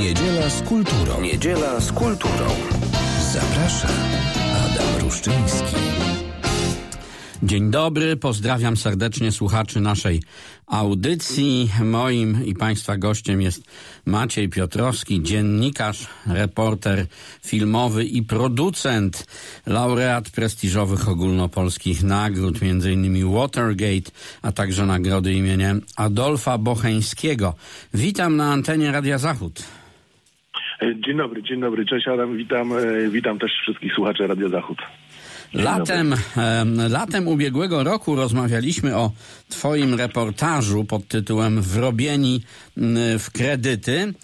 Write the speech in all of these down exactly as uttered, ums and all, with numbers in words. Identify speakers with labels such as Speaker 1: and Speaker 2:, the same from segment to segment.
Speaker 1: Niedziela z kulturą.
Speaker 2: Niedziela z kulturą.
Speaker 1: Zaprasza Adam Ruszczyński.
Speaker 3: Dzień dobry, pozdrawiam serdecznie słuchaczy naszej audycji. Moim i Państwa gościem jest Maciej Piotrowski, dziennikarz, reporter filmowy i producent, laureat prestiżowych ogólnopolskich nagród, między innymi Watergate, a także nagrody imienia Adolfa Bocheńskiego. Witam na antenie Radia Zachód.
Speaker 4: Dzień dobry, dzień dobry, cześć Adam, witam, witam też wszystkich słuchaczy Radia Zachód.
Speaker 3: Latem, latem ubiegłego roku rozmawialiśmy o twoim reportażu pod tytułem Wrobieni w kredyty.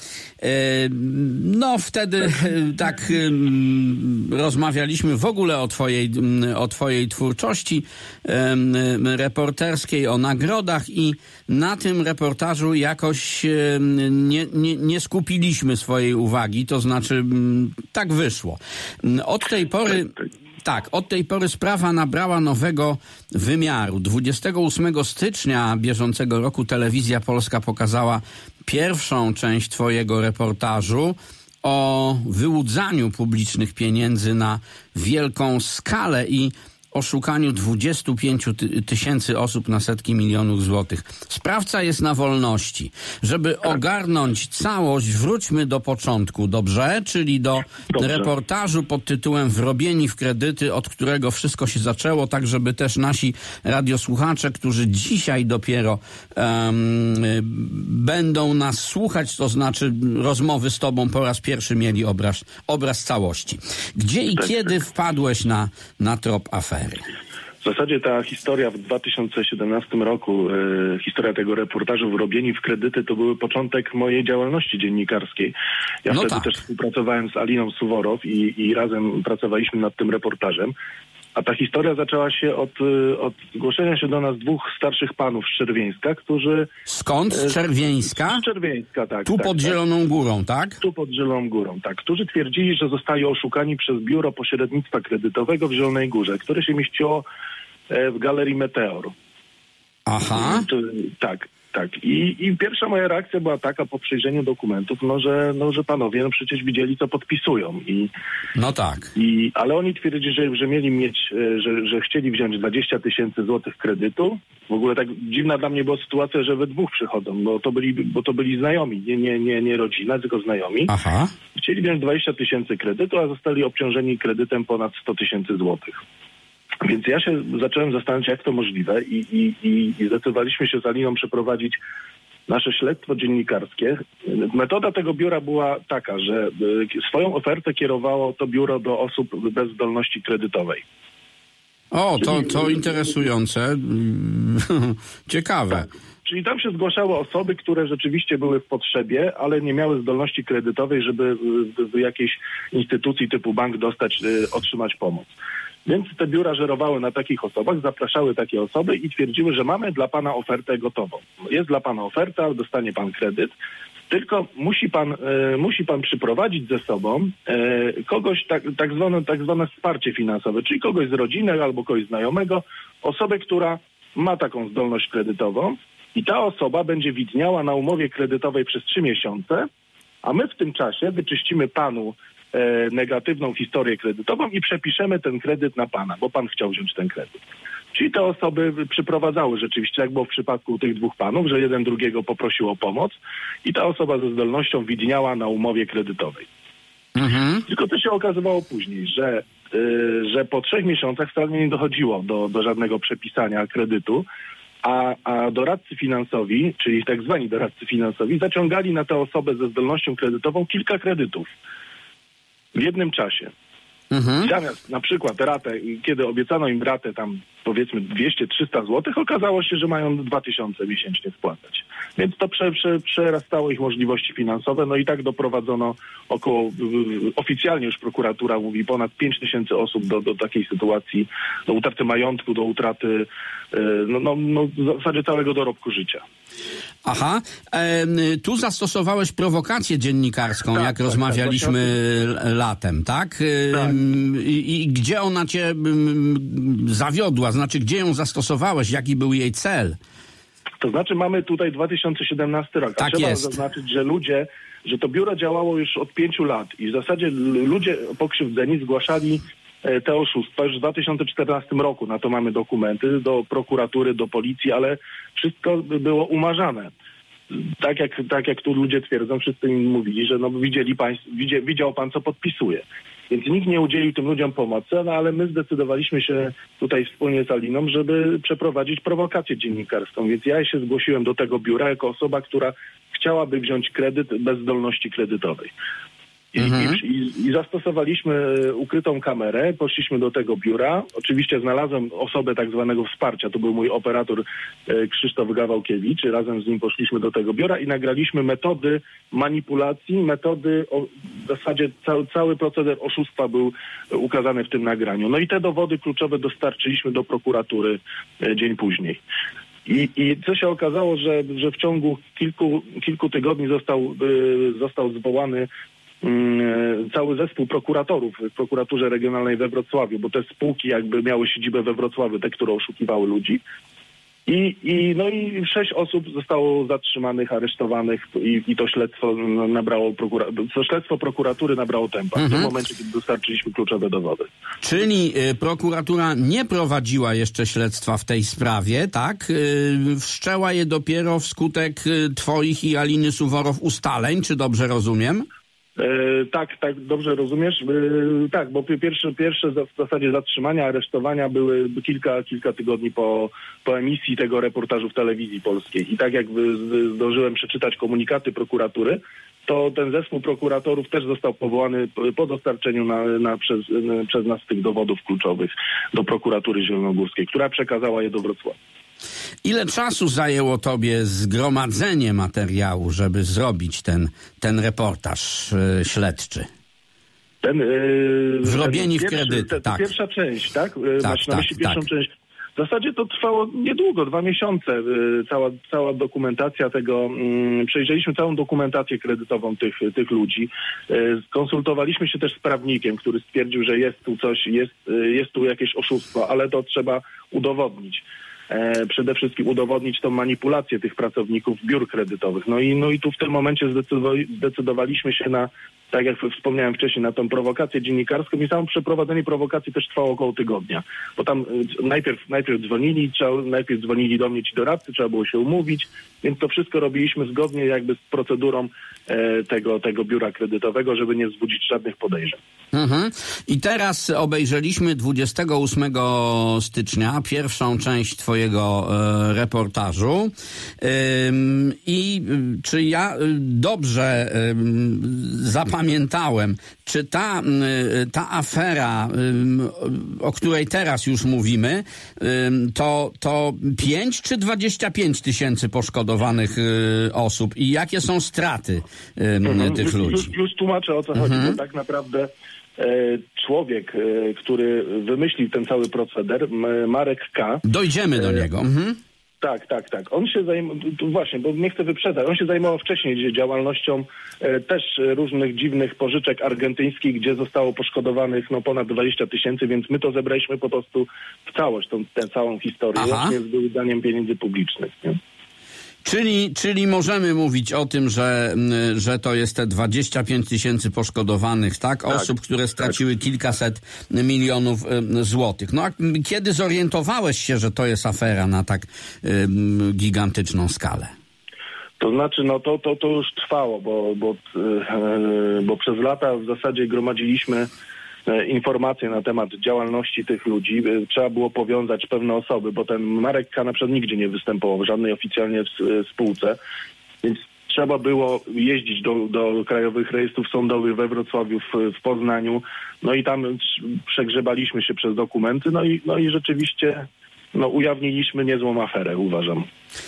Speaker 3: No wtedy tak rozmawialiśmy w ogóle o twojej, o twojej twórczości reporterskiej, o nagrodach i na tym reportażu jakoś nie, nie, nie skupiliśmy swojej uwagi, to znaczy tak wyszło. Od tej pory... Tak, od tej pory sprawa nabrała nowego wymiaru. dwudziestego ósmego stycznia bieżącego roku Telewizja Polska pokazała pierwszą część twojego reportażu o wyłudzaniu publicznych pieniędzy na wielką skalę i oszukaniu dwudziestu pięciu tysięcy osób na setki milionów złotych. Sprawca jest na wolności. Żeby ogarnąć całość, wróćmy do początku, dobrze? Czyli do dobrze. reportażu pod tytułem Wrobieni w kredyty, od którego wszystko się zaczęło, tak żeby też nasi radiosłuchacze, którzy dzisiaj dopiero um, będą nas słuchać, to znaczy rozmowy z tobą po raz pierwszy mieli obraz, obraz całości. Gdzie i kiedy wpadłeś na, na trop afery?
Speaker 4: W zasadzie ta historia w dwa tysiące siedemnastym roku, e, historia tego reportażu Wrobieni w kredyty, to był początek mojej działalności dziennikarskiej. Ja no wtedy tak. też współpracowałem z Aliną Suworow i, i razem pracowaliśmy nad tym reportażem. A ta historia zaczęła się od, od zgłoszenia się do nas dwóch starszych panów z Czerwieńska, którzy...
Speaker 3: Skąd? Z Czerwieńska?
Speaker 4: Z Czerwieńska, tak.
Speaker 3: Tu
Speaker 4: tak,
Speaker 3: pod
Speaker 4: tak.
Speaker 3: Zieloną Górą, tak?
Speaker 4: Tu pod Zieloną Górą, tak. Którzy twierdzili, że zostali oszukani przez Biuro Pośrednictwa Kredytowego w Zielonej Górze, które się mieściło w Galerii Meteor.
Speaker 3: Aha.
Speaker 4: To, tak. Tak. I, I pierwsza moja reakcja była taka po przejrzeniu dokumentów, no że, no, że panowie no przecież widzieli, co podpisują. I,
Speaker 3: no tak.
Speaker 4: I, ale oni twierdzili, że, że mieli mieć, że, że chcieli wziąć dwadzieścia tysięcy złotych kredytu. W ogóle tak dziwna dla mnie była sytuacja, że we dwóch przychodzą, bo to byli, bo to byli znajomi, nie, nie, nie, nie rodzina, tylko znajomi.
Speaker 3: Aha.
Speaker 4: Chcieli wziąć dwadzieścia tysięcy kredytu, a zostali obciążeni kredytem ponad sto tysięcy złotych. Więc ja się zacząłem zastanawiać, jak to możliwe i, i, i zdecydowaliśmy się z Aliną przeprowadzić nasze śledztwo dziennikarskie. Metoda tego biura była taka, że swoją ofertę kierowało to biuro do osób bez zdolności kredytowej.
Speaker 3: O, to, to interesujące. Ciekawe.
Speaker 4: Tak. Czyli tam się zgłaszały osoby, które rzeczywiście były w potrzebie, ale nie miały zdolności kredytowej, żeby w, w jakiejś instytucji typu bank dostać, otrzymać pomoc. Więc te biura żerowały na takich osobach, zapraszały takie osoby i twierdziły, że mamy dla pana ofertę gotową. Jest dla pana oferta, dostanie pan kredyt, tylko musi pan, e, musi pan przyprowadzić ze sobą e, kogoś, tak, tak, zwane, tak zwane wsparcie finansowe, czyli kogoś z rodziny albo kogoś znajomego, osobę, która ma taką zdolność kredytową i ta osoba będzie widniała na umowie kredytowej przez trzy miesiące, a my w tym czasie wyczyścimy panu E, negatywną historię kredytową i przepiszemy ten kredyt na pana, bo pan chciał wziąć ten kredyt. Czyli te osoby przyprowadzały rzeczywiście, jak było w przypadku tych dwóch panów, że jeden drugiego poprosił o pomoc i ta osoba ze zdolnością widniała na umowie kredytowej. Mhm. Tylko to się okazywało później, że, y, że po trzech miesiącach wcale nie dochodziło do, do żadnego przepisania kredytu, a, a doradcy finansowi, czyli tak zwani doradcy finansowi, zaciągali na tę osobę ze zdolnością kredytową kilka kredytów w jednym czasie. Mhm. Zamiast na przykład ratę, kiedy obiecano im ratę tam powiedzmy dwieście trzysta złotych, okazało się, że mają dwa tysiące miesięcznie spłacać. Więc to prze, prze, przerastało ich możliwości finansowe, no i tak doprowadzono około, oficjalnie już prokuratura mówi, ponad pięć tysięcy osób do, do takiej sytuacji, do utraty majątku, do utraty no, no, no, w zasadzie całego dorobku życia.
Speaker 3: Aha, e, tu zastosowałeś prowokację dziennikarską, tak, jak tak, rozmawialiśmy tak, latem, tak? E, tak. I, I gdzie ona cię m, zawiodła? Znaczy, gdzie ją zastosowałeś? Jaki był jej cel?
Speaker 4: To znaczy mamy tutaj dwa tysiące siedemnasty rok. A
Speaker 3: Tak
Speaker 4: trzeba
Speaker 3: jest.
Speaker 4: zaznaczyć, że ludzie, że to biuro działało już od pięciu lat i w zasadzie l- ludzie pokrzywdzeni zgłaszali e, te oszustwa już w dwa tysiące czternastym roku. Na to mamy dokumenty do prokuratury, do policji, ale wszystko było umarzane. Tak jak, tak jak tu ludzie twierdzą, wszyscy mi mówili, że no widzieli państw, widział, widział pan, co podpisuje. Więc nikt nie udzielił tym ludziom pomocy, no ale my zdecydowaliśmy się tutaj wspólnie z Aliną, żeby przeprowadzić prowokację dziennikarską. Więc ja się zgłosiłem do tego biura jako osoba, która chciałaby wziąć kredyt bez zdolności kredytowej. I,
Speaker 3: Mhm.
Speaker 4: i, i, I zastosowaliśmy ukrytą kamerę, poszliśmy do tego biura. Oczywiście znalazłem osobę tak zwanego wsparcia, to był mój operator e, Krzysztof Gawałkiewicz. Razem z nim poszliśmy do tego biura i nagraliśmy metody manipulacji, metody, o, w zasadzie cały, cały proceder oszustwa był ukazany w tym nagraniu. No i te dowody kluczowe dostarczyliśmy do prokuratury e, dzień później. I, I co się okazało, że, że w ciągu kilku, kilku tygodni został, y, został zwołany y, cały zespół prokuratorów w prokuraturze regionalnej we Wrocławiu, bo te spółki jakby miały siedzibę we Wrocławiu, te, które oszukiwały ludzi. I, i, no i sześć osób zostało zatrzymanych, aresztowanych i, i to śledztwo nabrało prokura- to śledztwo prokuratury nabrało tempa.
Speaker 3: Mhm.
Speaker 4: W tym momencie, kiedy dostarczyliśmy kluczowe dowody.
Speaker 3: Czyli y, prokuratura nie prowadziła jeszcze śledztwa w tej sprawie, tak? Y, wszczęła je dopiero wskutek y, twoich i Aliny Suworow ustaleń, czy dobrze rozumiem?
Speaker 4: E, tak, tak, dobrze rozumiesz. E, tak, bo pierwsze, pierwsze w zasadzie zatrzymania, aresztowania były kilka, kilka tygodni po, po emisji tego reportażu w telewizji polskiej. I tak jak wy- zdążyłem przeczytać komunikaty prokuratury, to ten zespół prokuratorów też został powołany po dostarczeniu na, na, przez, na, przez nas tych dowodów kluczowych do prokuratury zielonogórskiej, która przekazała je do Wrocławia.
Speaker 3: Ile czasu zajęło tobie zgromadzenie materiału, żeby zrobić ten, ten reportaż y, śledczy?
Speaker 4: Ten, yy,
Speaker 3: Wrobieni w
Speaker 4: pierwszy,
Speaker 3: kredyty,
Speaker 4: te,
Speaker 3: tak.
Speaker 4: Pierwsza część, tak? Yy,
Speaker 3: Tak,
Speaker 4: Masz na
Speaker 3: tak,
Speaker 4: myśli pierwszą
Speaker 3: tak.
Speaker 4: część. W zasadzie to trwało niedługo, dwa miesiące. Yy, cała, cała dokumentacja tego, yy, przejrzeliśmy całą dokumentację kredytową tych, tych ludzi. Yy, skonsultowaliśmy się też z prawnikiem, który stwierdził, że jest tu coś, jest, yy, jest tu jakieś oszustwo, ale to trzeba udowodnić. E, przede wszystkim udowodnić tą manipulację tych pracowników biur kredytowych. No i, no i tu w tym momencie zdecydowa- zdecydowaliśmy się na, tak jak wspomniałem wcześniej, na tą prowokację dziennikarską i samo przeprowadzenie prowokacji też trwało około tygodnia. Bo tam y, najpierw, najpierw dzwonili, trzeba, najpierw dzwonili do mnie ci doradcy, trzeba było się umówić, więc to wszystko robiliśmy zgodnie jakby z procedurą e, tego, tego biura kredytowego, żeby nie wzbudzić żadnych podejrzeń.
Speaker 3: Mhm. I teraz obejrzeliśmy dwudziestego ósmego stycznia pierwszą część twojego e, reportażu. Ym, I y, czy ja y, dobrze ym, zapamiętałem, czy ta, y, ta afera, ym, o której teraz już mówimy, ym, to, to pięć czy dwadzieścia pięć tysięcy poszkodowanych y, osób i jakie są straty ym,
Speaker 4: Mhm.
Speaker 3: tych
Speaker 4: już,
Speaker 3: ludzi?
Speaker 4: Już, już tłumaczę, o co chodzi, bo tak naprawdę e, człowiek, e, który wymyślił ten cały proceder, M- Marek K.,
Speaker 3: Dojdziemy do niego. Mhm.
Speaker 4: tak, tak, tak. On się zajmował, właśnie, bo nie chcę wyprzedzać, on się zajmował wcześniej działalnością e, też różnych dziwnych pożyczek argentyńskich, gdzie zostało poszkodowanych no, ponad dwadzieścia tysięcy, więc my to zebraliśmy po prostu w całość, tą, tę całą historię,
Speaker 3: Aha.
Speaker 4: łącznie z wyłudzaniem pieniędzy publicznych. Nie?
Speaker 3: Czyli, czyli możemy mówić o tym, że, mm, że to jest te dwadzieścia pięć tysięcy poszkodowanych, tak?
Speaker 4: Tak,
Speaker 3: Osób, które straciły kilkaset milionów ym, złotych. No a kiedy zorientowałeś się, że to jest afera na tak ym, gigantyczną skalę?
Speaker 4: To znaczy, no to, to, to już trwało, bo, bo, yy, bo przez lata w zasadzie gromadziliśmy e, informacje na temat działalności tych ludzi. E, Trzeba było powiązać pewne osoby, bo ten Marek K. na przykład nigdzie nie występował w żadnej oficjalnie w, e, spółce, więc trzeba było jeździć do, do krajowych rejestrów sądowych we Wrocławiu, w, w Poznaniu, no i tam przegrzebaliśmy się przez dokumenty, no i, no i rzeczywiście no, ujawniliśmy niezłą aferę, uważam.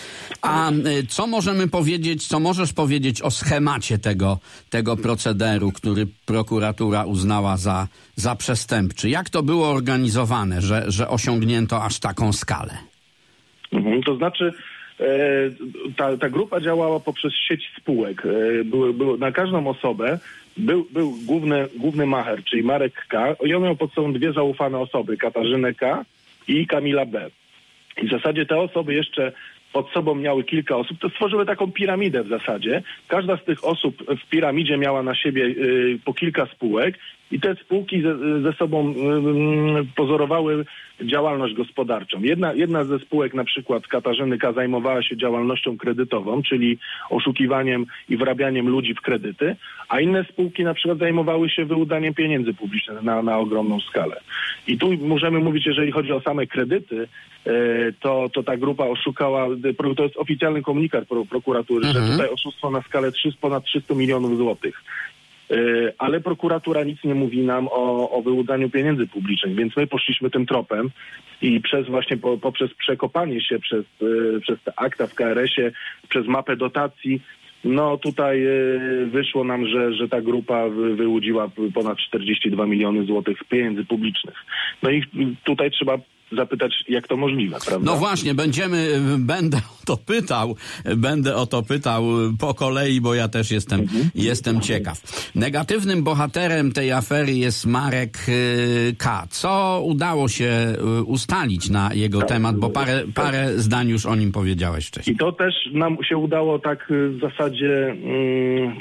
Speaker 3: A y, co możemy powiedzieć, co możesz powiedzieć o schemacie tego, tego procederu, który prokuratura uznała za, za przestępczy? Jak to było organizowane, że, że osiągnięto aż taką skalę?
Speaker 4: Mhm, to znaczy e, ta, ta grupa działała poprzez sieć spółek. E, były, były, na każdą osobę był, był główny, główny macher, czyli Marek K. I on miał pod sobą dwie zaufane osoby, Katarzynę K. i Kamila B. I w zasadzie te osoby jeszcze pod sobą miały kilka osób, to stworzyły taką piramidę w zasadzie. Każda z tych osób w piramidzie miała na siebie y, po kilka spółek i te spółki ze, ze sobą y, pozorowały działalność gospodarczą. Jedna, jedna ze spółek, na przykład Katarzyny K., zajmowała się działalnością kredytową, czyli oszukiwaniem i wrabianiem ludzi w kredyty, a inne spółki na przykład zajmowały się wyłudaniem pieniędzy publicznych na, na ogromną skalę. I tu możemy mówić, jeżeli chodzi o same kredyty, to, to ta grupa oszukała, to jest oficjalny komunikat pro, prokuratury, mhm. że tutaj oszustwo na skalę ponad trzysta milionów złotych. Ale prokuratura nic nie mówi nam o, o wyłudaniu pieniędzy publicznych, więc my poszliśmy tym tropem i przez właśnie po, poprzez przekopanie się przez, przez te akta w K R S-ie, przez mapę dotacji, no tutaj wyszło nam, że, że ta grupa wyłudziła ponad czterdzieści dwa miliony złotych pieniędzy publicznych. No i tutaj trzeba zapytać, jak to możliwe, prawda?
Speaker 3: No właśnie, będziemy, będę o to pytał, będę o to pytał po kolei, bo ja też jestem, mhm. jestem ciekaw. Negatywnym bohaterem tej afery jest Marek K. Co udało się ustalić na jego tak, temat, bo parę, parę zdań już o nim powiedziałeś wcześniej.
Speaker 4: I to też nam się udało tak w zasadzie... Mm,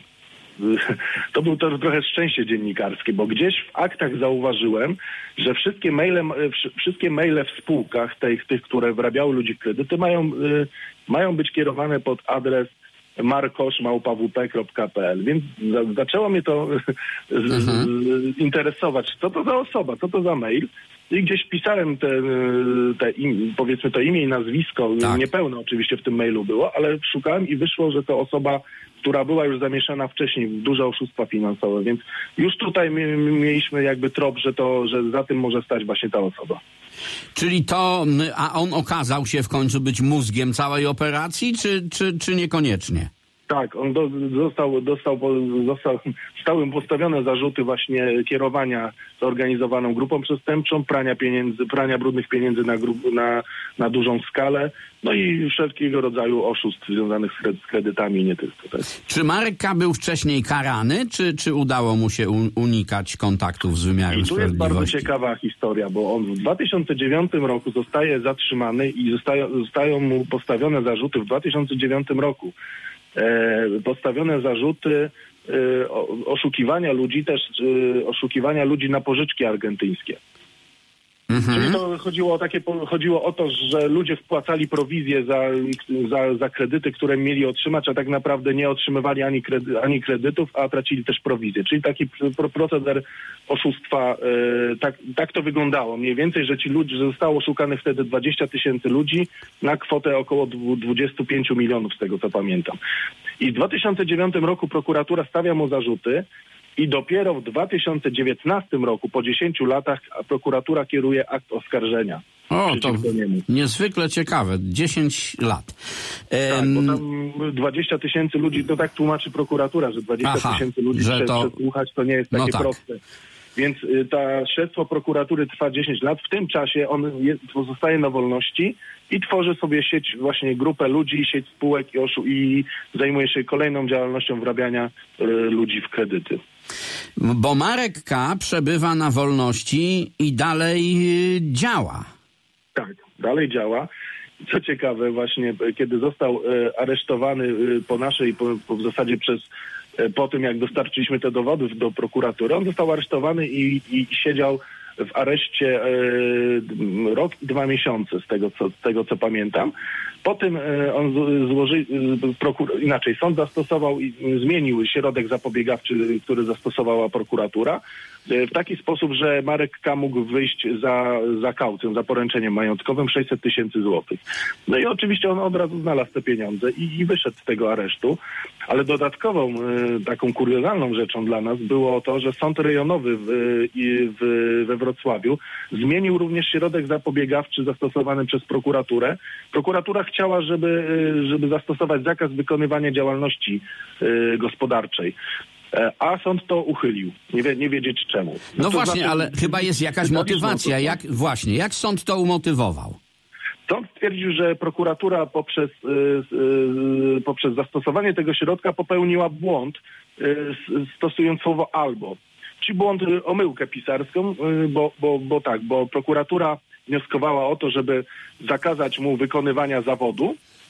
Speaker 4: to było to trochę szczęście dziennikarskie, bo gdzieś w aktach zauważyłem, że wszystkie maile, wszystkie maile w spółkach, tych, tych które wrabiały ludzi w kredyty, mają, mają być kierowane pod adres markosz małpa w p kropka p l. Więc za, zaczęło mnie to z, z, interesować, co to za osoba, co to za mail. I gdzieś pisałem te, te im, powiedzmy to imię i nazwisko, tak. Niepełne oczywiście w tym mailu było, ale szukałem i wyszło, że to osoba, która była już zamieszana wcześniej w duże oszustwa finansowe, więc już tutaj mieliśmy jakby trop, że to, że za tym może stać właśnie ta osoba.
Speaker 3: Czyli to, a on okazał się w końcu być mózgiem całej operacji, czy, czy, czy niekoniecznie?
Speaker 4: Tak, on do, został, dostał, został, zostały mu postawione zarzuty właśnie kierowania zorganizowaną grupą przestępczą, prania pieniędzy, prania brudnych pieniędzy na, grup, na, na dużą skalę, no i wszelkiego rodzaju oszustw związanych z kredytami, nie tylko. Tak.
Speaker 3: Czy Marek K. był wcześniej karany, czy, czy udało mu się unikać kontaktów z wymiarem sprawiedliwości?
Speaker 4: I tu jest bardzo ciekawa historia, bo on w dwa tysiące dziewiątym roku zostaje zatrzymany i zostają, zostają mu postawione zarzuty w dwa tysiące dziewiątym roku. E, postawione zarzuty e, oszukiwania ludzi, też e, oszukiwania ludzi na pożyczki argentyńskie. Mhm. Czyli to chodziło o takie, chodziło o to, że ludzie wpłacali prowizje za, za, za kredyty, które mieli otrzymać, a tak naprawdę nie otrzymywali ani, kredy, ani kredytów, a tracili też prowizje. Czyli taki proceder oszustwa, e, tak, tak to wyglądało. Mniej więcej, że ci ludzie, że zostało oszukanych wtedy dwadzieścia tysięcy ludzi na kwotę około dwadzieścia pięć milionów, z tego co pamiętam. I w dwa tysiące dziewiątym roku prokuratura stawia mu zarzuty, i dopiero w dwa tysiące dziewiętnastym roku, po dziesięciu latach, prokuratura kieruje akt oskarżenia.
Speaker 3: O, to niezwykle ciekawe. dziesięć lat.
Speaker 4: Tak, bo tam dwadzieścia tysięcy ludzi, to tak tłumaczy prokuratura, że dwadzieścia tysięcy ludzi że to... przesłuchać to nie jest takie no tak. proste. Więc y, ta śledztwo prokuratury trwa dziesięć lat. W tym czasie on jest, pozostaje na wolności i tworzy sobie sieć, właśnie grupę ludzi, sieć spółek i, oszu- i zajmuje się kolejną działalnością wrabiania y, ludzi w kredyty.
Speaker 3: Bo Marek K. przebywa na wolności i dalej y, działa.
Speaker 4: Tak, dalej działa. Co ciekawe, właśnie kiedy został y, aresztowany y, po naszej, po, po w zasadzie przez po tym, jak dostarczyliśmy te dowody do prokuratury, on został aresztowany i, i siedział w areszcie e, rok i dwa miesiące, z tego co, z tego, co pamiętam. Potem e, on złożył, prokur- inaczej, sąd zastosował i zmienił środek zapobiegawczy, który zastosowała prokuratura, e, w taki sposób, że Marek K. mógł wyjść za, za kaucją, za poręczeniem majątkowym sześćset tysięcy złotych. No i oczywiście on od razu znalazł te pieniądze i, i wyszedł z tego aresztu. Ale dodatkową, e, taką kuriozalną rzeczą dla nas było to, że sąd rejonowy w, w, we Wrocławiu zmienił również środek zapobiegawczy zastosowany przez prokuraturę. Prokuratura chciała, żeby, żeby zastosować zakaz wykonywania działalności y, gospodarczej. A sąd to uchylił. Nie, wie, nie wiedzieć czemu.
Speaker 3: No, no właśnie, znaczy, ale chyba jest jakaś motywacja. Jak, właśnie, jak sąd to umotywował?
Speaker 4: Sąd stwierdził, że prokuratura poprzez, y, y, poprzez zastosowanie tego środka popełniła błąd, y, stosując słowo albo. Czyli błąd, y, omyłkę pisarską, y, bo, bo, bo tak, bo prokuratura wnioskowała o to, żeby zakazać mu wykonywania zawodu,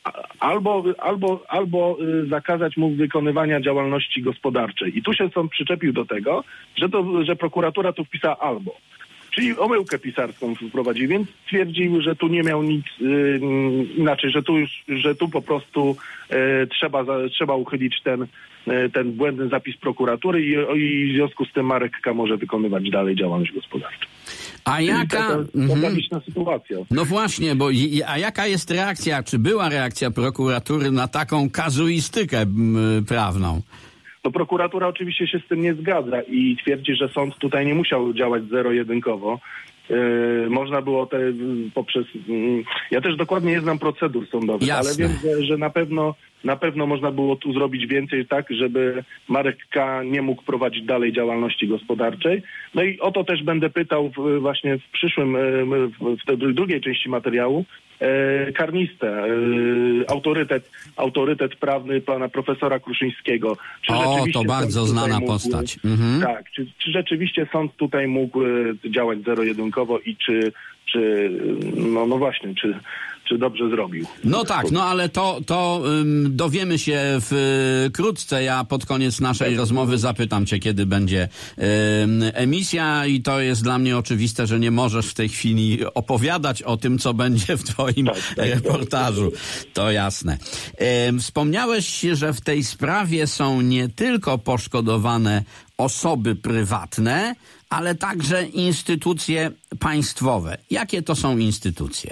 Speaker 4: albo, albo, albo zakazać mu wykonywania działalności gospodarczej. I tu się sąd przyczepił do tego, że, to, że prokuratura tu wpisała albo. Czyli omyłkę pisarską wprowadził, więc twierdził, że tu nie miał nic yy, inaczej, że tu już, że tu po prostu yy, trzeba, za, trzeba uchylić ten, yy, ten błędny zapis prokuratury i, i w związku z tym Marek K. może wykonywać dalej działalność gospodarczą.
Speaker 3: A jaka...
Speaker 4: To, to, to tragiczna sytuacja.
Speaker 3: No właśnie, bo a jaka jest reakcja, czy była reakcja prokuratury na taką kazuistykę m, prawną?
Speaker 4: No prokuratura oczywiście się z tym nie zgadza i twierdzi, że sąd tutaj nie musiał działać zero-jedynkowo. Yy, można było te poprzez... Yy, ja też dokładnie nie znam procedur sądowych,
Speaker 3: Jasne.
Speaker 4: ale wiem, że, że na pewno na pewno można było tu zrobić więcej tak, żeby Marek K. nie mógł prowadzić dalej działalności gospodarczej. No i o to też będę pytał w, właśnie w przyszłym, w, w tej drugiej części materiału, e, karnistę, e, autorytet, autorytet prawny pana profesora Kruszyńskiego. Czy
Speaker 3: o,
Speaker 4: rzeczywiście
Speaker 3: to bardzo znana mógł, postać. Mhm.
Speaker 4: Tak, czy, czy rzeczywiście sąd tutaj mógł działać zero-jedynkowo i czy, czy no, no właśnie, czy czy dobrze zrobił.
Speaker 3: No tak, no ale to, to um, dowiemy się wkrótce. Ja pod koniec naszej tak. rozmowy zapytam cię, kiedy będzie um, emisja i to jest dla mnie oczywiste, że nie możesz w tej chwili opowiadać o tym, co będzie w twoim tak, tak, reportażu. Tak. To jasne. Um, wspomniałeś, że w tej sprawie są nie tylko poszkodowane osoby prywatne, ale także instytucje państwowe. Jakie to są instytucje?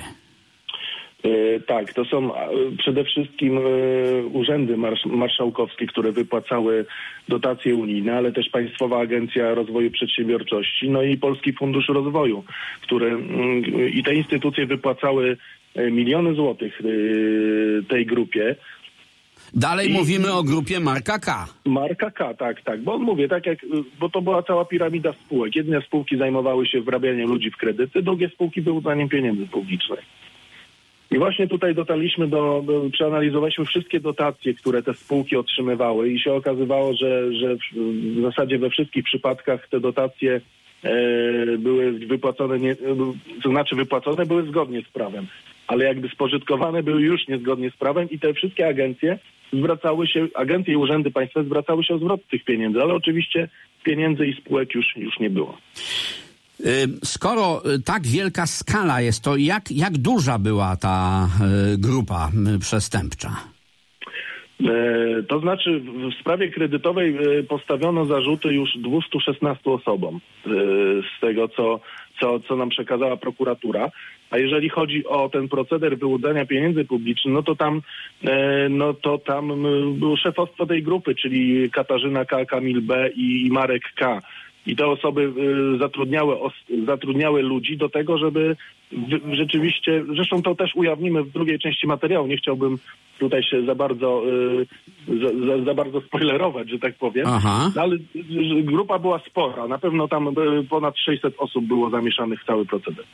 Speaker 4: Tak, to są przede wszystkim urzędy marszałkowskie, które wypłacały dotacje unijne, ale też Państwowa Agencja Rozwoju Przedsiębiorczości, no i Polski Fundusz Rozwoju, które i te instytucje wypłacały miliony złotych tej grupie.
Speaker 3: Dalej I mówimy o grupie Marka K.
Speaker 4: Marka K, tak, tak, bo on mówię, tak jak, bo to była cała piramida spółek. Jedne spółki zajmowały się wrabianiem ludzi w kredyty, drugie spółki wyłudzaniem pieniędzy publicznych. I właśnie tutaj dotarliśmy do, do, przeanalizowaliśmy wszystkie dotacje, które te spółki otrzymywały i się okazywało, że, że w, w zasadzie we wszystkich przypadkach te dotacje e, były wypłacone, nie, to znaczy wypłacone były zgodnie z prawem, ale jakby spożytkowane były już niezgodnie z prawem i te wszystkie agencje zwracały się, agencje i urzędy państwowe zwracały się o zwrot tych pieniędzy, ale oczywiście pieniędzy i spółek już, już nie było.
Speaker 3: Skoro tak wielka skala jest, to jak, jak duża była ta grupa przestępcza?
Speaker 4: To znaczy w sprawie kredytowej postawiono zarzuty już dwieście szesnaście osobom z tego, co, co, co nam przekazała prokuratura. A jeżeli chodzi o ten proceder wyłudzania pieniędzy publicznych, no to tam, no to tam było szefostwo tej grupy, czyli Katarzyna K., Kamil B. i Marek K. I te osoby y, zatrudniały, os, zatrudniały ludzi do tego, żeby w, rzeczywiście, zresztą to też ujawnimy w drugiej części materiału, nie chciałbym tutaj się za bardzo y, za, za, za bardzo spoilerować, że tak powiem, no, ale y, grupa była spora, na pewno tam y, ponad sześćset osób było zamieszanych w cały proceder.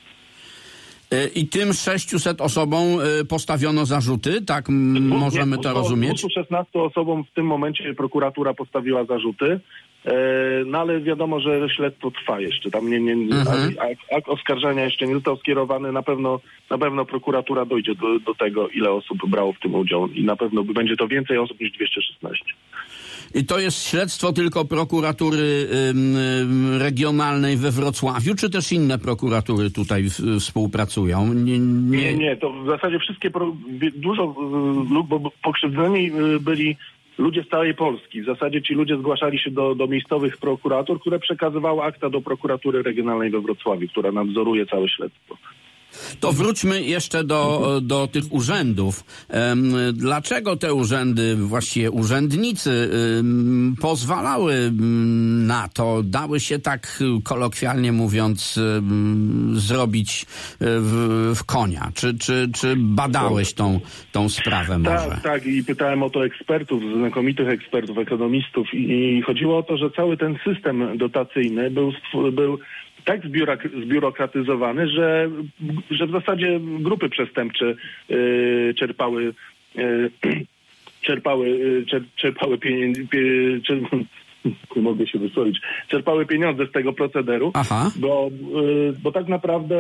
Speaker 3: I tym sześciuset osobom postawiono zarzuty, tak możemy to rozumieć?
Speaker 4: dwieście szesnaście osobom w tym momencie prokuratura postawiła zarzuty, no ale wiadomo, że śledztwo trwa jeszcze. Tam nie, nie, mhm. akt oskarżenia jeszcze nie został skierowany. Na pewno, na pewno prokuratura dojdzie do, do tego, ile osób brało w tym udział i na pewno będzie to więcej osób niż dwieście szesnaście.
Speaker 3: I to jest śledztwo tylko prokuratury ym, regionalnej we Wrocławiu, czy też inne prokuratury tutaj w, współpracują? Nie, nie...
Speaker 4: nie, nie, to w zasadzie wszystkie, pro, dużo, bo pokrzywdzeni byli ludzie z całej Polski. W zasadzie ci ludzie zgłaszali się do, do miejscowych prokuratur, które przekazywały akta do prokuratury regionalnej we Wrocławiu, która nadzoruje całe śledztwo.
Speaker 3: To wróćmy jeszcze do, do tych urzędów. Dlaczego te urzędy, właściwie urzędnicy pozwalały na to, dały się tak kolokwialnie mówiąc zrobić w, w konia? Czy, czy, czy badałeś tą, tą sprawę może?
Speaker 4: Tak, tak i pytałem o to ekspertów, znakomitych ekspertów, ekonomistów i, i chodziło o to, że cały ten system dotacyjny był, był tak zbiurokratyzowany, że, że w zasadzie grupy przestępcze yy, czerpały yy, czerpały yy, czer, czerpały pieniądze pie, czer, nie mogę się wysłowić, czerpały pieniądze z tego procederu, Aha. bo yy, bo tak naprawdę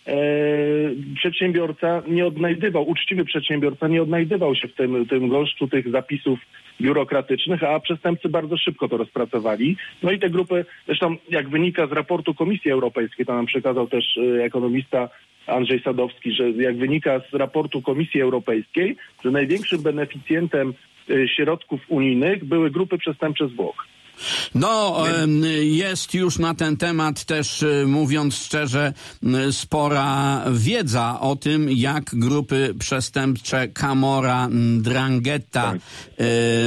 Speaker 4: e, przedsiębiorca nie odnajdywał, uczciwy przedsiębiorca nie odnajdywał się w tym, tym gąszczu tych zapisów biurokratycznych, a przestępcy bardzo szybko to rozpracowali. No i te grupy, zresztą jak wynika z raportu Komisji Europejskiej, to nam przekazał też e, ekonomista Andrzej Sadowski, że jak wynika z raportu Komisji Europejskiej, że największym beneficjentem e, środków unijnych były grupy przestępcze z Włoch.
Speaker 3: No, jest już na ten temat też, mówiąc szczerze, spora wiedza o tym, jak grupy przestępcze Camorra, 'Ndrangheta tak. y,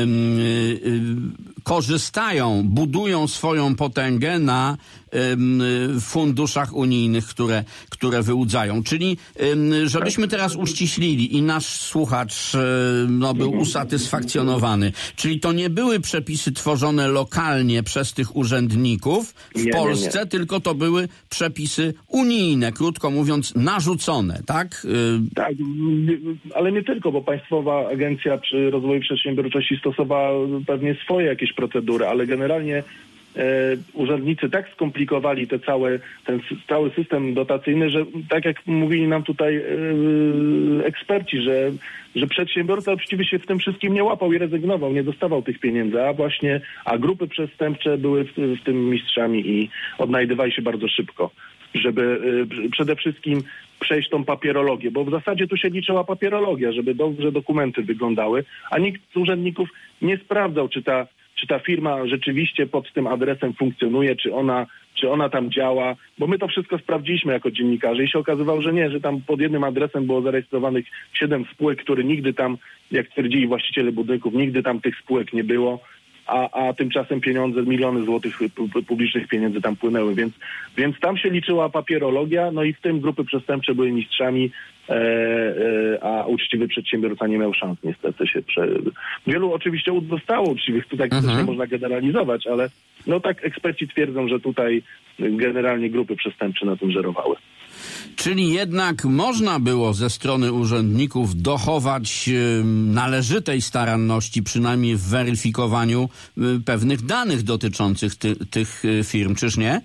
Speaker 3: y, korzystają, budują swoją potęgę na y, funduszach unijnych, które, które wyłudzają. Czyli, y, żebyśmy teraz uściślili i nasz słuchacz y, no, był usatysfakcjonowany. Czyli to nie były przepisy tworzone lokalnie przez tych urzędników w nie, Polsce, nie, nie. tylko to były przepisy unijne, krótko mówiąc, narzucone, tak? Y...
Speaker 4: Tak, ale nie tylko, bo Państwowa Agencja przy Rozwoju Przedsiębiorczości stosowała pewnie swoje jakieś procedury, ale generalnie e, urzędnicy tak skomplikowali te całe, ten cały system dotacyjny, że tak jak mówili nam tutaj e, eksperci, że, że przedsiębiorca uczciwie się w tym wszystkim nie łapał i rezygnował, nie dostawał tych pieniędzy, a właśnie, a grupy przestępcze były w, w tym mistrzami i odnajdywali się bardzo szybko, żeby e, przede wszystkim przejść tą papierologię, bo w zasadzie tu się liczyła papierologia, żeby dobrze dokumenty wyglądały, a nikt z urzędników nie sprawdzał, czy ta, czy ta firma rzeczywiście pod tym adresem funkcjonuje, czy ona, czy ona tam działa, bo my to wszystko sprawdziliśmy jako dziennikarze i się okazywało, że nie, że tam pod jednym adresem było zarejestrowanych siedem spółek, które nigdy tam, jak twierdzili właściciele budynków, nigdy tam tych spółek nie było. A, a tymczasem pieniądze, miliony złotych publicznych pieniędzy tam płynęły, więc, więc tam się liczyła papierologia, no i w tym grupy przestępcze były mistrzami, e, e, a uczciwy przedsiębiorca nie miał szans niestety się prze... Wielu oczywiście zostało uczciwych, tutaj też nie można generalizować, ale no tak eksperci twierdzą, że tutaj generalnie grupy przestępcze na tym żerowały.
Speaker 3: Czyli jednak można było ze strony urzędników dochować należytej staranności, przynajmniej w weryfikowaniu pewnych danych dotyczących ty, tych firm, czyż nie?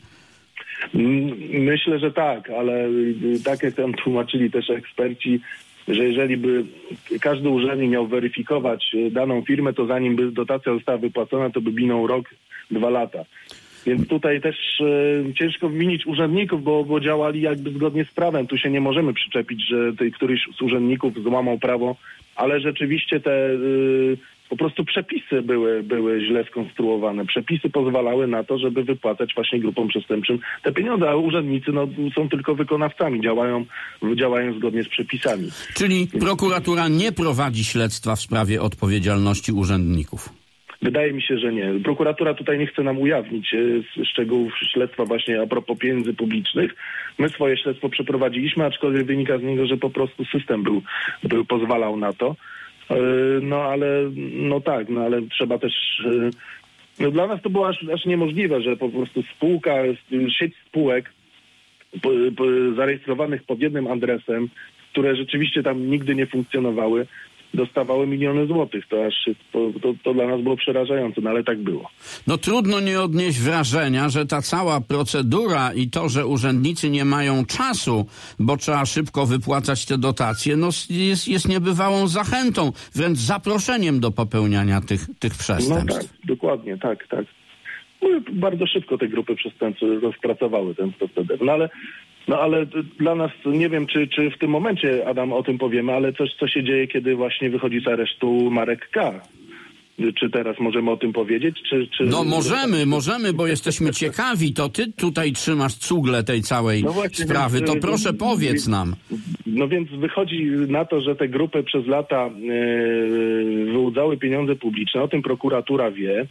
Speaker 4: Myślę, że tak, ale tak jak tam tłumaczyli też eksperci, że jeżeli by każdy urzędnik miał weryfikować daną firmę, to zanim by dotacja została wypłacona, to by minął rok, dwa lata. Więc tutaj też e, ciężko winić urzędników, bo, bo działali jakby zgodnie z prawem. Tu się nie możemy przyczepić, że tej, któryś z urzędników złamał prawo, ale rzeczywiście te e, po prostu przepisy były, były źle skonstruowane. Przepisy pozwalały na to, żeby wypłacać właśnie grupom przestępczym te pieniądze, a urzędnicy no, są tylko wykonawcami, działają, działają zgodnie z przepisami.
Speaker 3: Czyli prokuratura nie prowadzi śledztwa w sprawie odpowiedzialności urzędników?
Speaker 4: Wydaje mi się, że nie. Prokuratura tutaj nie chce nam ujawnić e, szczegółów śledztwa właśnie a propos pieniędzy publicznych. My swoje śledztwo przeprowadziliśmy, aczkolwiek wynika z niego, że po prostu system był, był pozwalał na to. E, no ale, no tak, no ale trzeba też... E, no dla nas to było aż, aż niemożliwe, że po prostu spółka, sieć spółek po, po, zarejestrowanych pod jednym adresem, które rzeczywiście tam nigdy nie funkcjonowały, dostawały miliony złotych. To aż to, to, to dla nas było przerażające, no ale tak było.
Speaker 3: No trudno nie odnieść wrażenia, że ta cała procedura i to, że urzędnicy nie mają czasu, bo trzeba szybko wypłacać te dotacje, no jest, jest niebywałą zachętą, wręcz zaproszeniem do popełniania tych, tych przestępstw.
Speaker 4: No tak, dokładnie, tak, tak. No, bardzo szybko te grupy przestępcze rozpracowały ten proceder. No ale No ale dla nas, nie wiem, czy, czy w tym momencie, Adam, o tym powiemy, ale coś, co się dzieje, kiedy właśnie wychodzi z aresztu Marek K. Czy teraz możemy o tym powiedzieć? Czy, czy...
Speaker 3: No możemy, możemy, bo jesteśmy ciekawi. To ty tutaj trzymasz cugle tej całej no właśnie, sprawy. Więc, to proszę powiedz nam.
Speaker 4: No więc wychodzi na to, że te grupy przez lata yy, wyłudzały pieniądze publiczne. O tym prokuratura wie.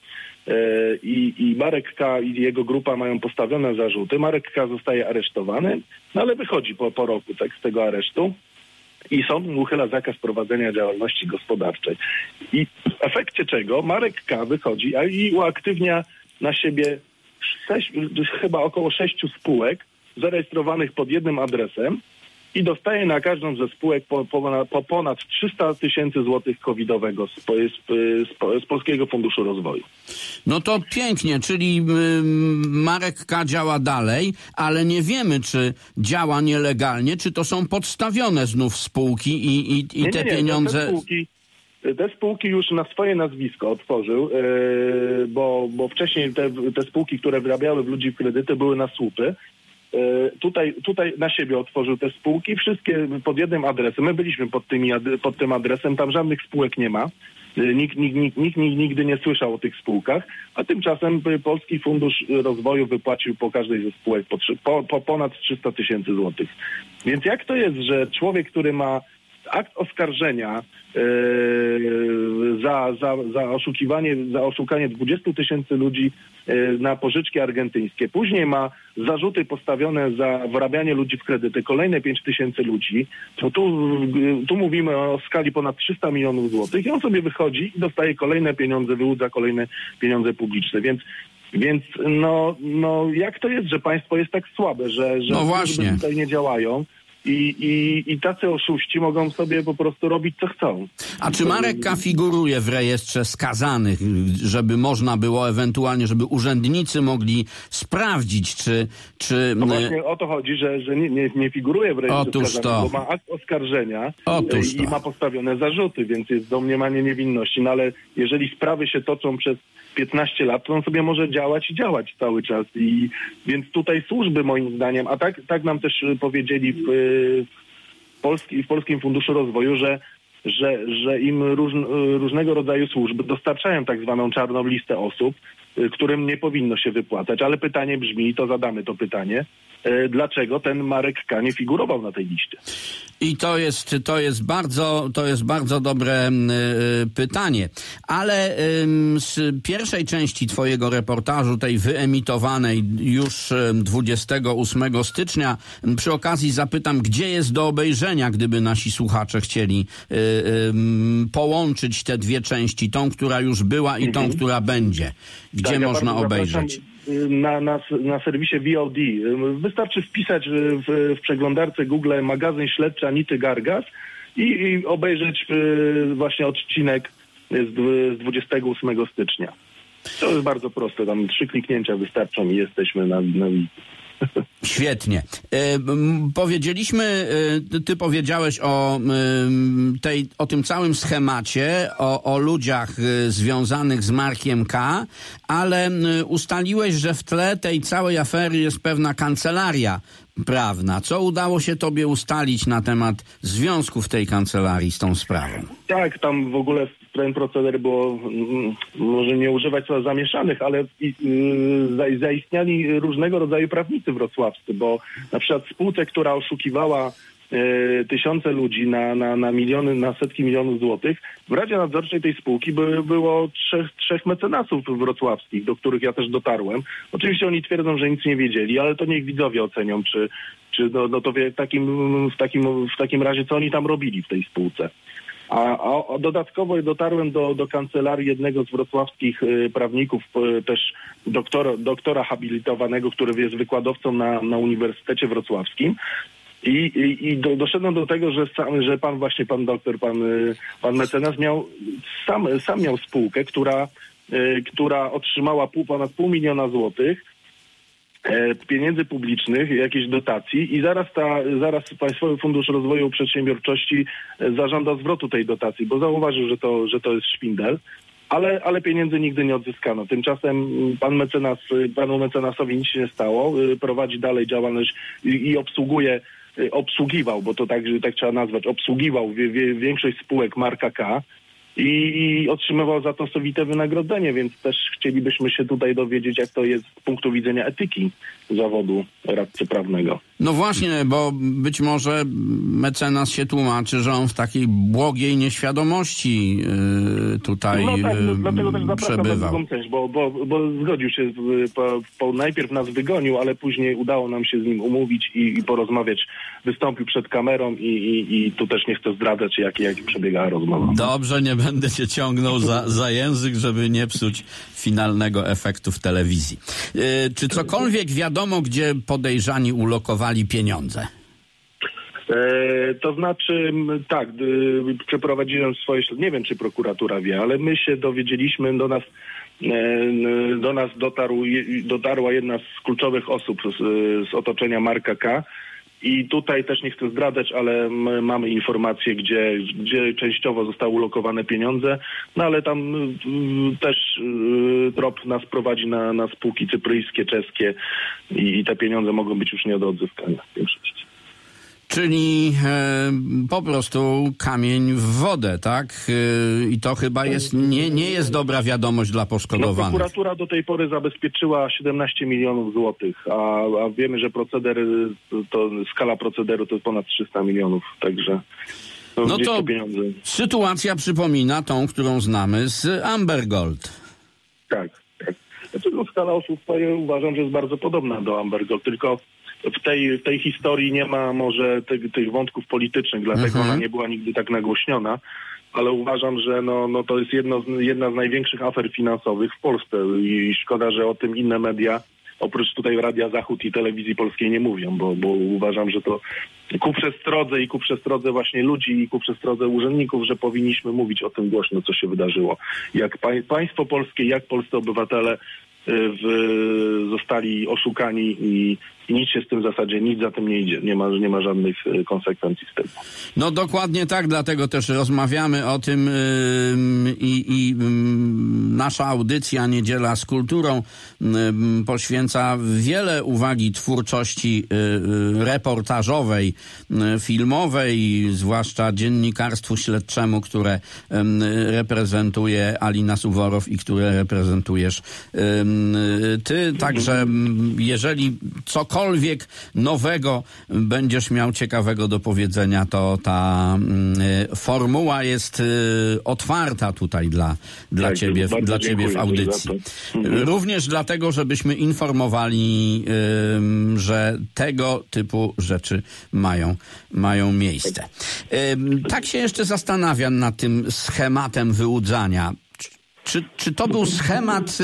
Speaker 4: I, i Marek K. i jego grupa mają postawione zarzuty. Marek K. zostaje aresztowany, no ale wychodzi po, po roku tak, z tego aresztu i sąd mu uchyla zakaz prowadzenia działalności gospodarczej. I w efekcie czego Marek K. wychodzi a i uaktywnia na siebie sześć, chyba około sześciu spółek zarejestrowanych pod jednym adresem i dostaje na każdą ze spółek po, po, po ponad trzysta tysięcy złotych covidowego z, z, z, z Polskiego Funduszu Rozwoju.
Speaker 3: No to pięknie, czyli y, Marek K. działa dalej, ale nie wiemy, czy działa nielegalnie, czy to są podstawione znów spółki i, i, i
Speaker 4: nie,
Speaker 3: te
Speaker 4: nie, nie,
Speaker 3: pieniądze...
Speaker 4: Te spółki, te spółki już na swoje nazwisko otworzył, yy, bo, bo wcześniej te, te spółki, które wyrabiały w ludzi kredyty, były na słupy. Tutaj, tutaj na siebie otworzył te spółki, wszystkie pod jednym adresem. My byliśmy pod, tymi, pod tym adresem, tam żadnych spółek nie ma. Nikt, nikt, nikt, nikt nigdy nie słyszał o tych spółkach, a tymczasem Polski Fundusz Rozwoju wypłacił po każdej ze spółek po, po, po ponad trzysta tysięcy złotych. Więc jak to jest, że człowiek, który ma akt oskarżenia yy, za, za, za oszukiwanie, za oszukanie dwudziestu tysięcy ludzi yy, na pożyczki argentyńskie. Później ma zarzuty postawione za wrabianie ludzi w kredyty, kolejne pięć tysięcy ludzi. To tu, yy, tu mówimy o skali ponad trzysta milionów złotych i on sobie wychodzi i dostaje kolejne pieniądze, wyłudza kolejne pieniądze publiczne. Więc Więc no, no jak to jest, że państwo jest tak słabe, że, że
Speaker 3: no właśnie.
Speaker 4: tutaj nie działają? I, i, I tacy oszuści mogą sobie po prostu robić, co chcą.
Speaker 3: A czy Marek K. figuruje w rejestrze skazanych, żeby można było ewentualnie, żeby urzędnicy mogli sprawdzić, czy... czy...
Speaker 4: No właśnie o to chodzi, że, że nie, nie, nie figuruje w rejestrze
Speaker 3: Otóż
Speaker 4: skazanych,
Speaker 3: to.
Speaker 4: bo ma akt oskarżenia
Speaker 3: Otóż
Speaker 4: i
Speaker 3: to.
Speaker 4: ma postawione zarzuty, więc jest domniemanie niewinności. No ale jeżeli sprawy się toczą przez piętnaście lat, to on sobie może działać i działać cały czas. I więc tutaj służby moim zdaniem, a tak, tak nam też powiedzieli w, w, Polski, w Polskim Funduszu Rozwoju, że, że, że im róż, różnego rodzaju służby dostarczają tak zwaną czarną listę osób, którym nie powinno się wypłacać. Ale pytanie brzmi, i to zadamy to pytanie, dlaczego ten Marek K. nie figurował na tej liście?
Speaker 3: I to jest, to jest bardzo, to jest bardzo dobre y, pytanie. Ale y, z pierwszej części twojego reportażu, tej wyemitowanej już dwudziestego ósmego stycznia, przy okazji zapytam, gdzie jest do obejrzenia, gdyby nasi słuchacze chcieli y, y, połączyć te dwie części, tą, która już była i tą, która będzie. Gdzie
Speaker 4: tak,
Speaker 3: można
Speaker 4: ja
Speaker 3: obejrzeć?
Speaker 4: Na, na, na serwisie V O D. Wystarczy wpisać w, w przeglądarce Google magazyn śledczy Anity Gargas i, i obejrzeć właśnie odcinek z, z dwudziestego ósmego stycznia. To jest bardzo proste. Tam trzy kliknięcia wystarczą i jesteśmy na, na
Speaker 3: Świetnie. E, powiedzieliśmy, e, ty powiedziałeś o, e, tej, o tym całym schemacie, o, o ludziach e, związanych z Markiem K., ale e, ustaliłeś, że w tle tej całej afery jest pewna kancelaria prawna. Co udało się tobie ustalić na temat związków tej kancelarii z tą sprawą?
Speaker 4: Tak, tam w ogóle ten proceder było, może nie używać słów zamieszanych, ale yy, zaistniali różnego rodzaju prawnicy wrocławscy, bo na przykład spółce, która oszukiwała yy, tysiące ludzi na, na, na miliony, na setki milionów złotych, w Radzie Nadzorczej tej spółki by, było trzech, trzech mecenasów wrocławskich, do których ja też dotarłem. Oczywiście oni twierdzą, że nic nie wiedzieli, ale to niech widzowie ocenią, czy, czy no, no to w takim, w, takim, w takim razie co oni tam robili w tej spółce. A, a dodatkowo dotarłem do, do kancelarii jednego z wrocławskich y, prawników, y, też doktora, doktora habilitowanego, który jest wykładowcą na, na Uniwersytecie Wrocławskim. I, i, i do, doszedłem do tego, że, sam, że pan właśnie, pan doktor, pan, y, pan mecenas miał, sam, sam miał spółkę, która, y, która otrzymała pół, ponad pół miliona złotych pieniędzy publicznych, jakiejś dotacji i zaraz ta, zaraz Państwowy Fundusz Rozwoju Przedsiębiorczości zażąda zwrotu tej dotacji, bo zauważył, że to, że to jest szwindel, ale, ale pieniędzy nigdy nie odzyskano. Tymczasem pan mecenas, panu mecenasowi nic się nie stało, prowadzi dalej działalność i, i obsługuje, obsługiwał, bo to tak, tak trzeba nazwać, obsługiwał wie, wie, większość spółek Marka K., I, i otrzymywał za to sowite wynagrodzenie, więc też chcielibyśmy się tutaj dowiedzieć, jak to jest z punktu widzenia etyki zawodu radcy prawnego.
Speaker 3: No właśnie, bo być może mecenas się tłumaczy, że on w takiej błogiej nieświadomości yy, tutaj
Speaker 4: no tak,
Speaker 3: yy,
Speaker 4: dlatego też zapraszam na
Speaker 3: przebywał.
Speaker 4: drugą część, bo, bo, bo zgodził się, po, po, najpierw nas wygonił, ale później udało nam się z nim umówić i, i porozmawiać. Wystąpił przed kamerą i, i, i tu też nie chcę zdradzać, jak, jak przebiegała rozmowa.
Speaker 3: Dobrze, nie będę cię ciągnął za, za język, żeby nie psuć finalnego efektu w telewizji. Yy, czy cokolwiek wiadomo, gdzie podejrzani ulokowali pieniądze?
Speaker 4: E, to znaczy, m, tak, y, przeprowadziłem swoje śledztwo, nie wiem, czy prokuratura wie, ale my się dowiedzieliśmy, do nas e, do nas dotarł, dotarła jedna z kluczowych osób z, z otoczenia Marka K. I tutaj też nie chcę zdradzać, ale my mamy informacje, gdzie, gdzie częściowo zostały ulokowane pieniądze, no ale tam y, też y, trop nas prowadzi na, na spółki cypryjskie, czeskie i, i te pieniądze mogą być już nie do odzyskania w większości.
Speaker 3: Czyli e, po prostu kamień w wodę, tak? E, I to chyba jest nie, nie jest dobra wiadomość dla
Speaker 4: No,
Speaker 3: poszkodowanych.
Speaker 4: prokuratura do tej pory zabezpieczyła siedemnaście milionów złotych, a, a wiemy, że proceder, to skala procederu to jest ponad trzysta milionów, także no,
Speaker 3: No to
Speaker 4: pieniądze.
Speaker 3: sytuacja przypomina tą, którą znamy z Amber Gold.
Speaker 4: Tak, tak. Znaczy, no, skala oszustwa ja uważam, że jest bardzo podobna do Amber Gold, tylko w tej, w tej historii nie ma może tych, tych wątków politycznych, dlatego
Speaker 3: Mhm.
Speaker 4: ona nie była nigdy tak nagłośniona, ale uważam, że no, no to jest jedno z, jedna z największych afer finansowych w Polsce i szkoda, że o tym inne media, oprócz tutaj Radia Zachód i Telewizji Polskiej nie mówią, bo, bo uważam, że to ku przestrodze i ku przestrodze właśnie ludzi i ku przestrodze urzędników, że powinniśmy mówić o tym głośno, co się wydarzyło. Jak pa, państwo polskie, jak polscy obywatele w, zostali oszukani i, i nic się z tym w zasadzie, nic za tym nie idzie. Nie ma, nie ma żadnych konsekwencji z tego.
Speaker 3: No dokładnie tak, dlatego też rozmawiamy o tym yy, i yy, nasza audycja Niedziela z kulturą yy, poświęca wiele uwagi twórczości yy, reportażowej, yy, filmowej, zwłaszcza dziennikarstwu śledczemu, które yy, reprezentuje Alina Suworow i które reprezentujesz yy, ty. Także jeżeli cokolwiek nowego będziesz miał ciekawego do powiedzenia, to ta y, formuła jest y, otwarta tutaj dla, dla
Speaker 4: tak,
Speaker 3: ciebie, dla ciebie w audycji.
Speaker 4: Mhm.
Speaker 3: Również dlatego, żebyśmy informowali, y, że tego typu rzeczy mają, mają miejsce. Y, tak się jeszcze zastanawiam nad tym schematem wyłudzania. Czy, czy to był schemat,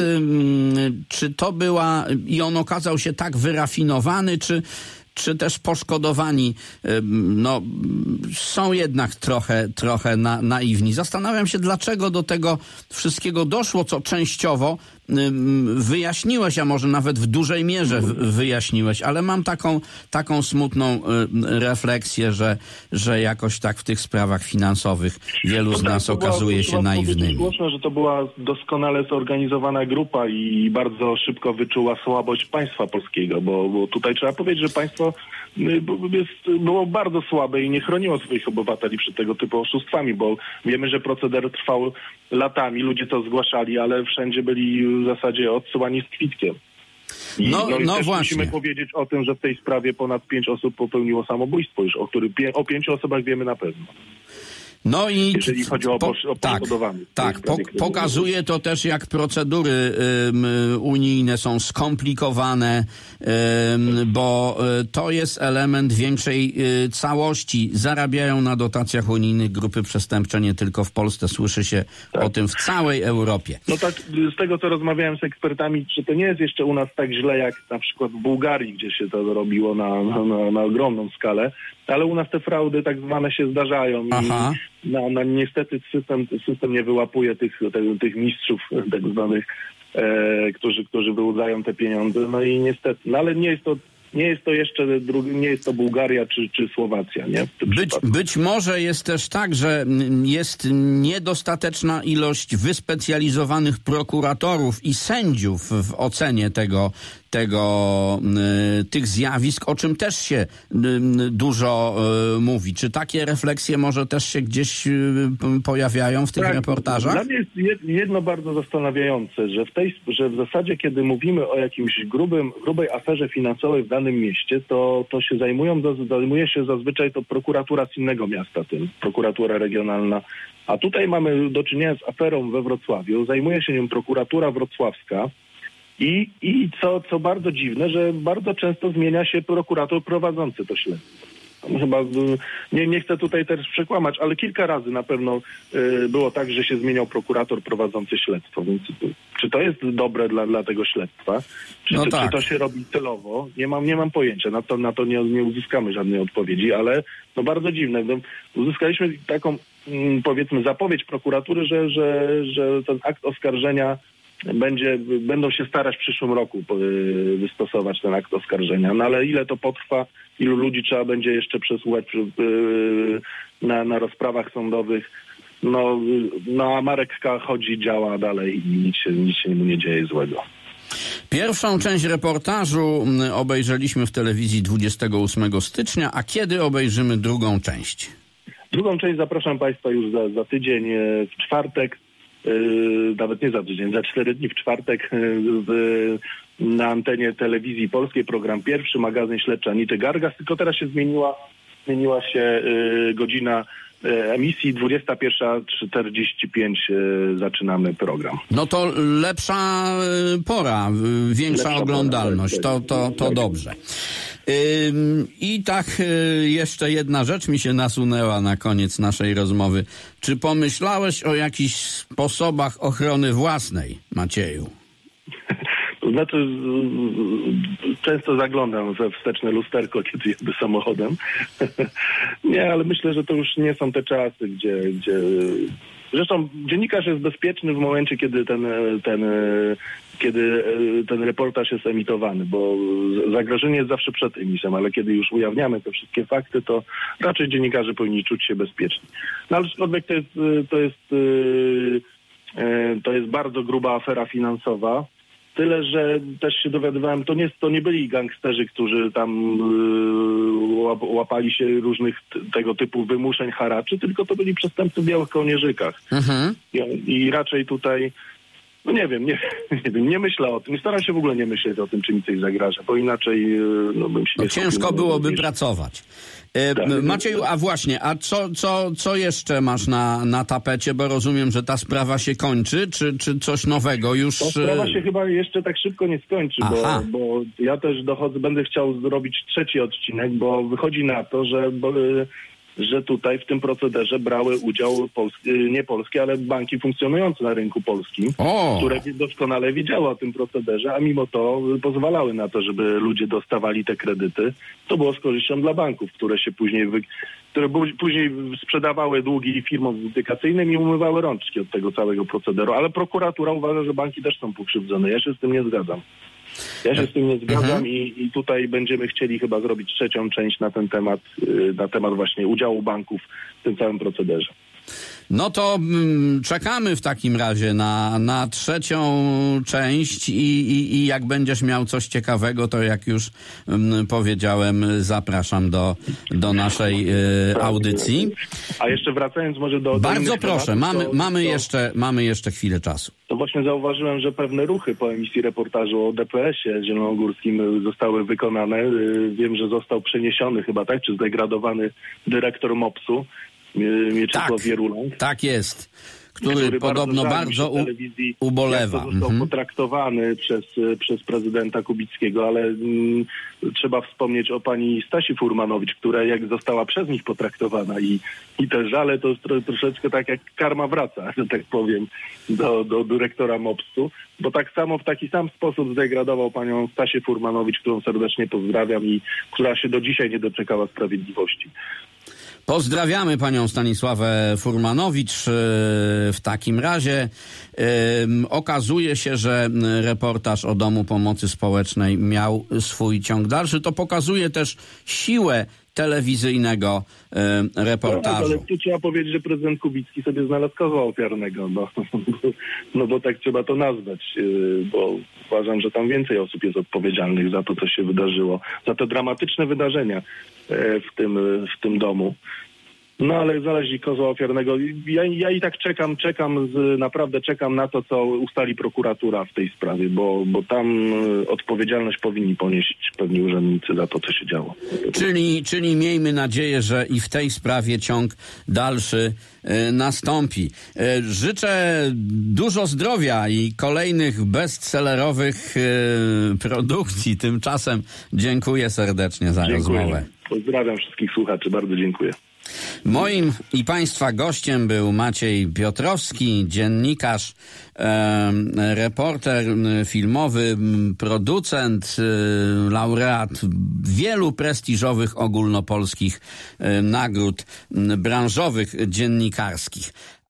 Speaker 3: czy to była, i on okazał się tak wyrafinowany, czy, czy też poszkodowani no, są jednak trochę, trochę na, naiwni. Zastanawiam się, dlaczego do tego wszystkiego doszło, co częściowo wyjaśniłeś, a może nawet w dużej mierze wyjaśniłeś, ale mam taką, taką smutną refleksję, że, że jakoś tak w tych sprawach finansowych wielu z nas okazuje się naiwnymi.
Speaker 4: Głośno, że to była doskonale zorganizowana grupa i bardzo szybko wyczuła słabość państwa polskiego, bo, bo tutaj trzeba powiedzieć, że państwo jest, było bardzo słabe i nie chroniło swoich obywateli przed tego typu oszustwami, bo wiemy, że proceder trwał latami, ludzie to zgłaszali, ale wszędzie byli w zasadzie odsyłani z kwitkiem. I,
Speaker 3: no
Speaker 4: no, i
Speaker 3: no
Speaker 4: też
Speaker 3: właśnie.
Speaker 4: Musimy powiedzieć o tym, że w tej sprawie ponad pięć osób popełniło samobójstwo już, o których o pięciu osobach wiemy na pewno.
Speaker 3: No i
Speaker 4: jeżeli chodzi o, po, o
Speaker 3: tak, tak po, pokazuje to też, jak procedury um, unijne są skomplikowane, um, bo um, to jest element większej um, całości. Zarabiają na dotacjach unijnych grupy przestępcze nie tylko w Polsce. Słyszy się tak. o tym w całej Europie.
Speaker 4: No tak, z tego co rozmawiałem z ekspertami, że to nie jest jeszcze u nas tak źle jak na przykład w Bułgarii, gdzie się to robiło na, na, na, na ogromną skalę, ale u nas te fraudy tak zwane się zdarzają i
Speaker 3: Aha.
Speaker 4: No, no niestety system, system nie wyłapuje tych, tych, tych mistrzów tak zwanych, e, którzy, którzy wyłudzają te pieniądze. No i niestety, no ale nie jest to, nie jest to jeszcze drugi, nie jest to Bułgaria czy, czy Słowacja, nie?
Speaker 3: Być, być może jest też tak, że jest niedostateczna ilość wyspecjalizowanych prokuratorów i sędziów w ocenie tego, tego, y, tych zjawisk, o czym też się y, dużo y, mówi. Czy takie refleksje może też się gdzieś y, pojawiają w tych
Speaker 4: tak,
Speaker 3: reportażach?
Speaker 4: Dla mnie jest jedno bardzo zastanawiające, że w tej, że w zasadzie kiedy mówimy o jakimś grubym, grubej aferze finansowej w danym mieście, to, to się zajmują, zajmuje się zazwyczaj to prokuratura z innego miasta tym, prokuratura regionalna. A tutaj mamy do czynienia z aferą we Wrocławiu, zajmuje się nią prokuratura wrocławska. I, i co, co bardzo dziwne, że bardzo często zmienia się prokurator prowadzący to śledztwo. chyba nie, nie chcę tutaj też przekłamać, ale kilka razy na pewno y, było tak, że się zmieniał prokurator prowadzący śledztwo. Więc czy to jest dobre dla, dla tego śledztwa? Czy,
Speaker 3: no
Speaker 4: to,
Speaker 3: tak.
Speaker 4: czy to się robi celowo? Nie mam, nie mam pojęcia. Na to, na to nie, nie uzyskamy żadnej odpowiedzi, ale no bardzo dziwne. No, uzyskaliśmy taką mm, powiedzmy zapowiedź prokuratury, że, że, że ten akt oskarżenia będzie, będą się starać w przyszłym roku wystosować ten akt oskarżenia. No ale ile to potrwa, ilu ludzi trzeba będzie jeszcze przesłuchać na, na rozprawach sądowych. No, no a Marek K. chodzi, działa dalej i nic się, nic się mu nie dzieje złego.
Speaker 3: Pierwszą część reportażu obejrzeliśmy w telewizji dwudziestego ósmego stycznia, a kiedy obejrzymy drugą część?
Speaker 4: Drugą część zapraszam Państwa już za, za tydzień, w czwartek. Yy, nawet nie za tydzień, za cztery dni w czwartek yy, w, na antenie telewizji polskiej, program pierwszy, magazyn śledczy Anity Gargas, tylko teraz się zmieniła, zmieniła się yy, godzina yy, emisji, dwudziesta pierwsza czterdzieści pięć yy, zaczynamy program.
Speaker 3: No to lepsza pora, większa
Speaker 4: Lepsza
Speaker 3: oglądalność,
Speaker 4: pora,
Speaker 3: to, to, to dobrze. I tak jeszcze jedna rzecz mi się nasunęła na koniec naszej rozmowy. Czy pomyślałeś o jakichś sposobach ochrony własnej, Macieju?
Speaker 4: To znaczy, często zaglądam we wsteczne lusterko, kiedy jadę samochodem. Nie, ale myślę, że to już nie są te czasy, gdzie... gdzie... Zresztą dziennikarz jest bezpieczny w momencie, kiedy ten, ten, kiedy ten reportaż jest emitowany, bo zagrożenie jest zawsze przed emisją, ale kiedy już ujawniamy te wszystkie fakty, to raczej dziennikarze powinni czuć się bezpieczni. No ale aczkolwiek to jest, to jest, to jest bardzo gruba afera finansowa. Tyle, że też się dowiadywałem, to nie, to nie byli gangsterzy, którzy tam yy, łapali się różnych t- tego typu wymuszeń, haraczy, tylko to byli przestępcy w białych kołnierzykach. Mhm. I, I raczej tutaj, no nie wiem, nie, nie wiem, nie myślę o tym. Nie staram się w ogóle nie myśleć o tym, czy mi coś zagraża, bo inaczej yy, no, bym się
Speaker 3: no
Speaker 4: nie
Speaker 3: ciężko
Speaker 4: skupił,
Speaker 3: byłoby
Speaker 4: niż...
Speaker 3: pracować. E,
Speaker 4: tak.
Speaker 3: Macieju, a właśnie, a co, co, co jeszcze masz na, na tapecie? Bo rozumiem, że ta sprawa się kończy, czy, czy coś nowego już...
Speaker 4: Ta sprawa się chyba jeszcze tak szybko nie skończy, bo, bo ja też dochodzę, będę chciał zrobić trzeci odcinek, bo wychodzi na to, że... Bo, że tutaj w tym procederze brały udział polskie, nie polskie, ale banki funkcjonujące na rynku polskim, o. które doskonale wiedziały o tym procederze, a mimo to pozwalały na to, żeby ludzie dostawali te kredyty. To było z korzyścią dla banków, które się później, wy, które później sprzedawały długi firmom windykacyjnym i umywały rączki od tego całego procederu. Ale prokuratura uważa, że banki też są pokrzywdzone. Ja się z tym nie zgadzam. Ja się z tym nie zgadzam mhm. i, i tutaj będziemy chcieli chyba zrobić trzecią część na ten temat, na temat właśnie udziału banków w tym całym procederze.
Speaker 3: No to mm, czekamy w takim razie na, na trzecią część i, i, i jak będziesz miał coś ciekawego, to jak już mm, powiedziałem, zapraszam do, do naszej y, audycji.
Speaker 4: A jeszcze wracając może do...
Speaker 3: Bardzo
Speaker 4: do
Speaker 3: proszę,
Speaker 4: tematów,
Speaker 3: mamy,
Speaker 4: to,
Speaker 3: mamy,
Speaker 4: to,
Speaker 3: jeszcze, mamy jeszcze chwilę czasu.
Speaker 4: To właśnie zauważyłem, że pewne ruchy po emisji reportażu o D P S-ie zielonogórskim zostały wykonane. Wiem, że został przeniesiony chyba, tak, czy zdegradowany dyrektor MOPS-u, Mieczysław
Speaker 3: tak,
Speaker 4: Wierulang.
Speaker 3: Tak jest, który, który podobno bardzo, bardzo u, ubolewa.
Speaker 4: Jak to został
Speaker 3: mhm.
Speaker 4: potraktowany przez, przez prezydenta Kubickiego, ale mm, trzeba wspomnieć o pani Stasi Furmanowicz, która jak została przez nich potraktowana i, i te żale to tro, troszeczkę tak jak karma wraca, że tak powiem, do, do dyrektora MOPS-u, bo tak samo w taki sam sposób zdegradował panią Stasię Furmanowicz, którą serdecznie pozdrawiam i która się do dzisiaj nie doczekała sprawiedliwości.
Speaker 3: Pozdrawiamy panią Stanisławę Furmanowicz. W takim razie okazuje się, że reportaż o Domu Pomocy Społecznej miał swój ciąg dalszy. To pokazuje też siłę telewizyjnego reportażu.
Speaker 4: No, ale tu trzeba powiedzieć, że prezydent Kubicki sobie znalazł kozła ofiarnego, no, no bo tak trzeba to nazwać, bo uważam, że tam więcej osób jest odpowiedzialnych za to, co się wydarzyło, za te dramatyczne wydarzenia w tym, w tym domu. No ale znaleźli kozła ofiarnego. Ja, ja i tak czekam, czekam, z, naprawdę czekam na to, co ustali prokuratura w tej sprawie, bo, bo tam odpowiedzialność powinni ponieść pewni urzędnicy za to, co się działo.
Speaker 3: Czyli, czyli miejmy nadzieję, że i w tej sprawie ciąg dalszy y, nastąpi. Y, życzę dużo zdrowia i kolejnych bestsellerowych y, produkcji. Tymczasem dziękuję serdecznie za
Speaker 4: dziękuję.
Speaker 3: rozmowę.
Speaker 4: Pozdrawiam wszystkich słuchaczy, bardzo dziękuję.
Speaker 3: Moim i Państwa gościem był Maciej Piotrowski, dziennikarz, e, reporter filmowy, producent, e, laureat wielu prestiżowych ogólnopolskich e, nagród branżowych, dziennikarskich.